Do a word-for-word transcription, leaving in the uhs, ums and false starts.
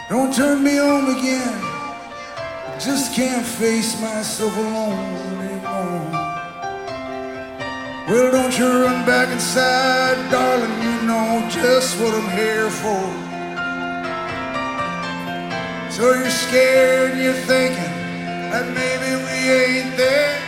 Don't turn me on again. I just can't face myself alone anymore. Well, don't you run back inside, darling. You know just what I'm here for. So you're scared and you're thinking that maybe we ain't there.